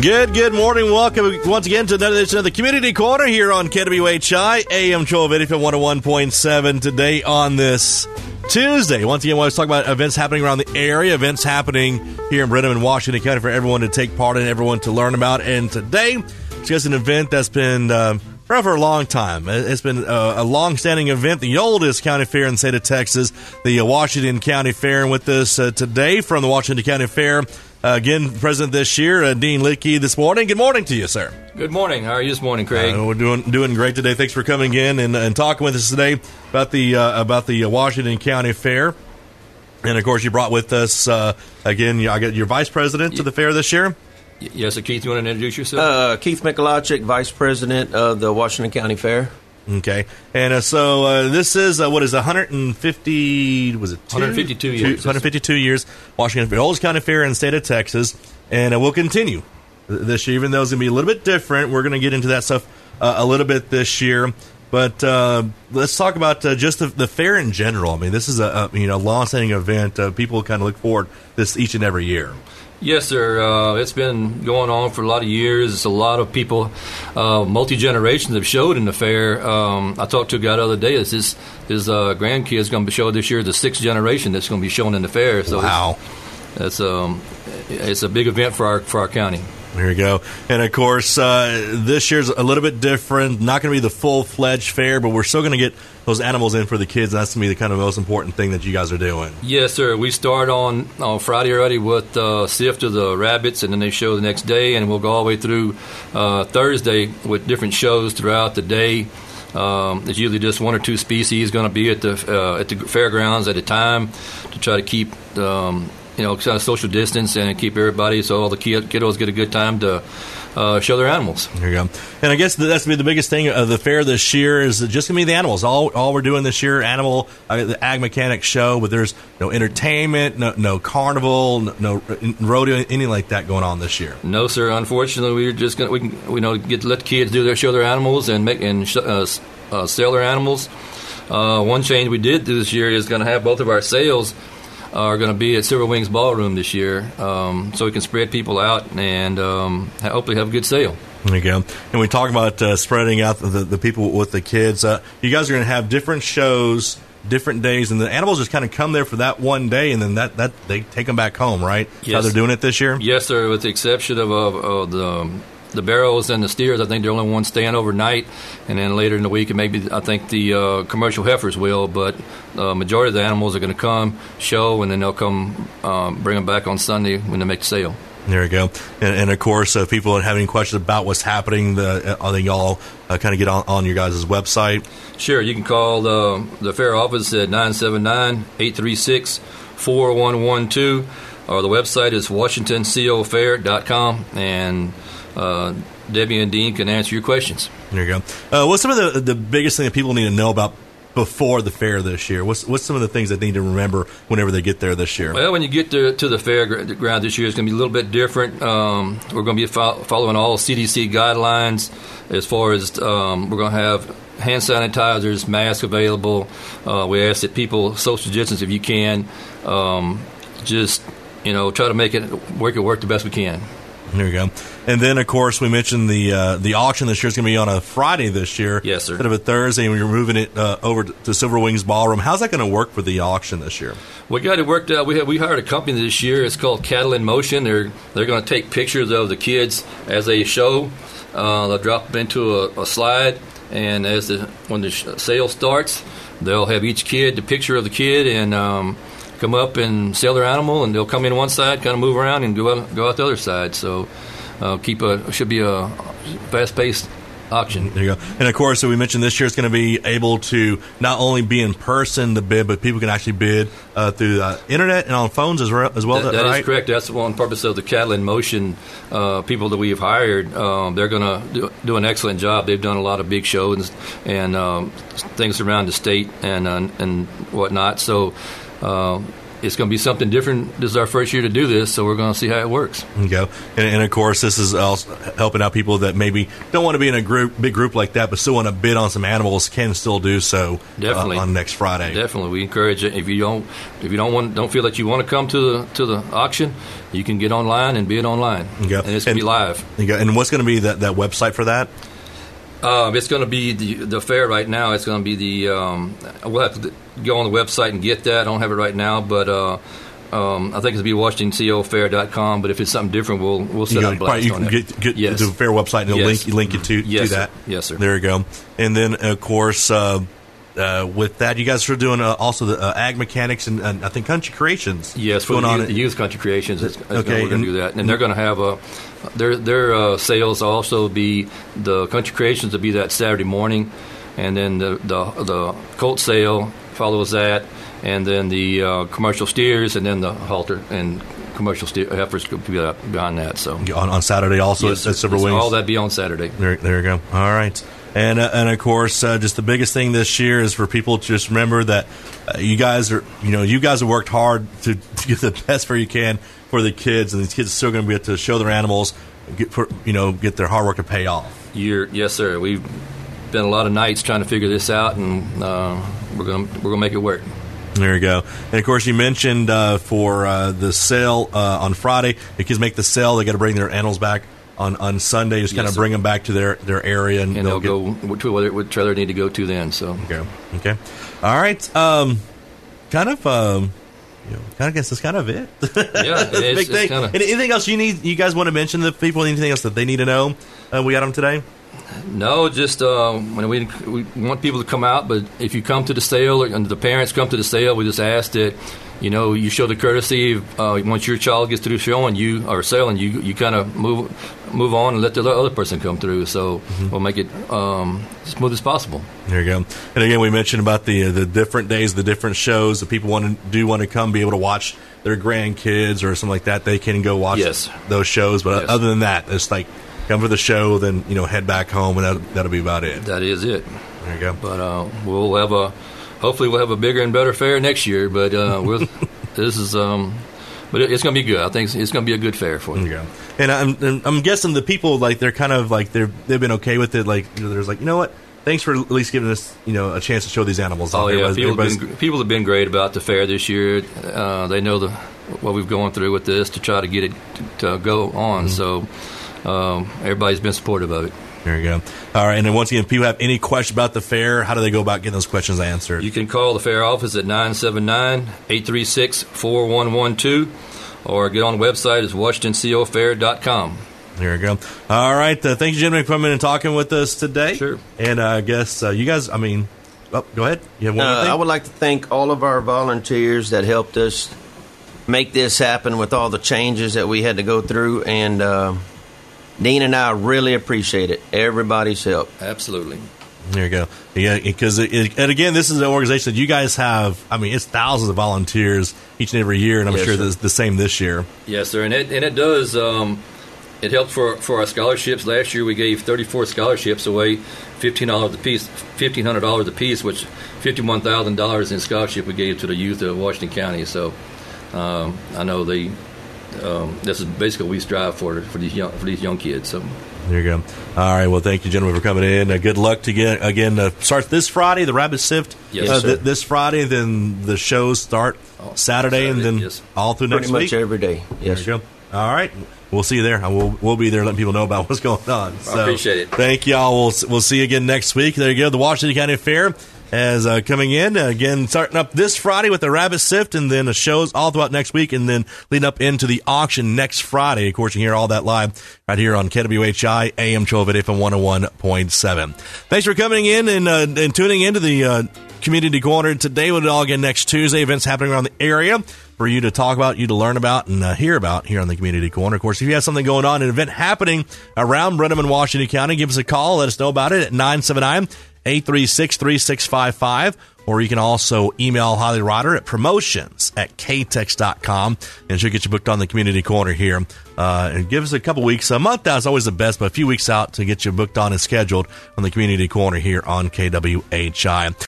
Good morning. Welcome once again to another edition of the Community Corner here on KWHI, AM 1280 from 101.7 today on this Tuesday. Once again, I want to talk about events happening around the area, events happening here in Brenham and Washington County for everyone to take part in, everyone to learn about. And today, it's just an event that's been around for a long time. It's been a long-standing event, the oldest county fair in the state of Texas, the Washington County Fair. And with us today from the Washington County Fair, again, president this year, Dean Litke this morning. Good morning to you, sir. Good morning. How are you this morning, Craig? We're doing great today. Thanks for coming in and talking with us today about the Washington County Fair. And, of course, you brought with us, again, I got your vice president to the fair this year. Yes, sir. Keith, you want to introduce yourself? Keith Mikulajczyk, Vice President of the Washington County Fair. Okay. And so this is, 150, was it 152 years. 152 years, Washington Fair, oldest county fair in the state of Texas. And we'll continue this year, even though it's going to be a little bit different. We're going to get into that stuff a little bit this year. But let's talk about just the fair in general. I mean, this is a long-standing event. People kind of look forward to this each and every year. Yes, sir. It's been going on for a lot of years. It's a lot of people, multi-generations have showed in the fair. I talked to a guy the other day. His grandkid's going to be showed this year, the sixth generation that's going to be shown in the fair. So wow. It's a big event for our county. There you go. And, of course, this year's a little bit different. Not going to be the full-fledged fair, but we're still going to get those animals in for the kids. And that's going to be the kind of most important thing that you guys are doing. Yes, sir. We start on Friday already with sift of the rabbits, and then they show the next day. And we'll go all the way through Thursday with different shows throughout the day. There's usually just one or two species going to be at the fairgrounds at a time to try to keep kind of social distance and keep everybody so all the kiddos get a good time to show their animals. There you go. And I guess that's going to be the biggest thing of the fair this year is just going to be the animals. All we're doing this year, the Ag Mechanics show, but there's no entertainment, no carnival, no rodeo, anything like that going on this year. No, sir. Unfortunately, we're just going to let the kids show their animals and sell their animals. One change we did this year is going to have both of our sales are going to be at Silver Wings Ballroom this year, so we can spread people out and hopefully have a good sale. There you go. And we talk about spreading out the people with the kids. You guys are going to have different shows, different days, and the animals just kind of come there for that one day, and then that they take them back home, right? Yes. How they're doing it this year? Yes, sir, with the exception of the barrows and the steers. I think they're the only ones staying overnight, and then later in the week, maybe I think the commercial heifers will, but the majority of the animals are going to come, show, and then they'll come bring them back on Sunday when they make the sale. There you go. And of course, if people have any questions about what's happening, I think y'all kind of get on your guys' website. Sure. You can call the fair office at 979-836-4112, or the website is WashingtonCoFair.com, and Debbie and Dean can answer your questions. There you go. What's some of the biggest thing that people need to know about before the fair this year? What's some of the things that they need to remember whenever they get there this year? Well, when you get to the fairground this year, it's going to be a little bit different. We're going to be following all CDC guidelines as far as we're going to have hand sanitizers, masks available. We ask that people social distance if you can. Just try to make it work the best we can. There you go. And then, of course, we mentioned the auction this year is going to be on a Friday this year. Yes, sir. Instead of a Thursday, and we're moving it over to Silver Wings Ballroom. How's that going to work for the auction this year? We got it worked out. We hired a company this year. It's called Cattle in Motion. They're going to take pictures of the kids as they show. They'll drop them into a slide, and when the sale starts, they'll have each kid the picture of the kid and come up and sell their animal, and they'll come in one side, kind of move around, and go out the other side. So should be a fast-paced auction. There you go. And, of course, so we mentioned this year it's going to be able to not only be in person to bid, but people can actually bid through the Internet and on phones as well. That right? is correct. That's one purpose of the Cattle in Motion people that we have hired. They're going to do an excellent job. They've done a lot of big shows and things around the state and whatnot. So it's going to be something different. This is our first year to do this, so we're going to see how it works. Okay. And of course, this is also helping out people that maybe don't want to be in a big group like that, but still want to bid on some animals, can still do so. Definitely. On next Friday. Definitely, we encourage it. If you don't feel like you want to come to the auction, you can get online and bid online. Okay. And it's going to be live. Okay. And what's going to be that website for that? It's going to be the fair right now. It's going to be the. We'll have to go on the website and get that. I don't have it right now, but I think it's going to be WashingtonCOFair.com. But if it's something different, we'll set up a blast on it. You can get to the fair website and it'll link you to that. Yes, sir. There you go. And then, of course, with that, you guys are doing also the Ag Mechanics and I think Country Creations. Yes, for the youth Country Creations. We're going to do that, and they're going to have their sales also be the Country Creations will be that Saturday morning, and then the colt sale follows that, and then the commercial steers, and then the halter and commercial heifers could be behind that. So on Saturday also at Silver Wings. All that be on Saturday. There you go. All right. And of course, just the biggest thing this year is for people to just remember that you guys have worked hard to get the best for you can for the kids, and these kids are still going to be able to show their animals, get their hard work to pay off. Yes, sir. We've spent a lot of nights trying to figure this out, and we're gonna make it work. There you go. And of course, you mentioned for the sale on Friday, the kids make the sale. They got to bring their animals back on Sunday, just kind of bring them back to their area, and they'll go to what trailer they need to go to then. So okay, all right. I guess that's kind of it. Yeah, it's big thing. Anything else you guys want to mention to people? Anything else that they need to know? We got them today. No, just when we want people to come out, but if you come to the sale and the parents come to the sale, we just ask that you show the courtesy. Once your child gets through showing you or selling, you kind of move on and let the other person come through. So we'll make it smooth as possible. There you go. And again, we mentioned about the different days, the different shows that people want to come, be able to watch their grandkids or something like that. They can go watch those shows. But other than that, it's like come for the show, then head back home, and that'll be about it. That is it. There you go. But hopefully we'll have a bigger and better fair next year. But but it's going to be good. I think it's going to be a good fair for you. There you go. And I'm guessing the people they're kind of they've been okay with it. There's what. Thanks for at least giving us, a chance to show these animals. Oh yeah, people have been great about the fair this year. They know what we've gone through with this to try to get it to go on. So everybody's been supportive of it. There you go. All right, and then once again, if people have any questions about the fair, how do they go about getting those questions answered? You can call the fair office at 979-836-4112, or get on the website at WashingtonCOFair.com. There you go. All right. Thank you, gentlemen, for coming and talking with us today. Sure. And I guess you guys, go ahead. You have one more thing? I would like to thank all of our volunteers that helped us make this happen with all the changes that we had to go through. And Dean and I really appreciate it. Everybody's help. Absolutely. There you go. Yeah, because, and again, this is an organization that you guys have, it's thousands of volunteers each and every year, and I'm sure it's the same this year. Yes, sir. And it does... It helped for our scholarships. Last year we gave 34 scholarships away, $1,500 a piece, which $51,000 in scholarship we gave to the youth of Washington County. So I know this is basically what we strive for these young kids. So there you go. All right. Well, thank you, gentlemen, for coming in. Good luck to again. Starts this Friday, the Rabbit Sift. Yes, this Friday, then the shows start Saturday, and then all through next week. Pretty much every day. Yes. There you go. All right. We'll see you there. We'll be there letting people know about what's going on. So, I appreciate it. Thank y'all. We'll see you again next week. There you go. The Washington County Fair is coming in. Again, starting up this Friday with the Rabbit Sift, and then the shows all throughout next week, and then leading up into the auction next Friday. Of course, you can hear all that live right here on KWHI, AM 1280 FM 101.7. Thanks for coming in and tuning into the Community Corner today. We'll do it all again next Tuesday. Events happening around the area for you to talk about, you to learn about, and hear about here on the Community Corner. Of course, if you have something going on, an event happening around Brenham and Washington County, give us a call. Let us know about it at 979-836-3655. Or you can also email Holly Rotter at promotions@ktex.com, and she'll get you booked on the Community Corner here. And give us a couple weeks. A month out is always the best, but a few weeks out to get you booked on and scheduled on the Community Corner here on KWHI.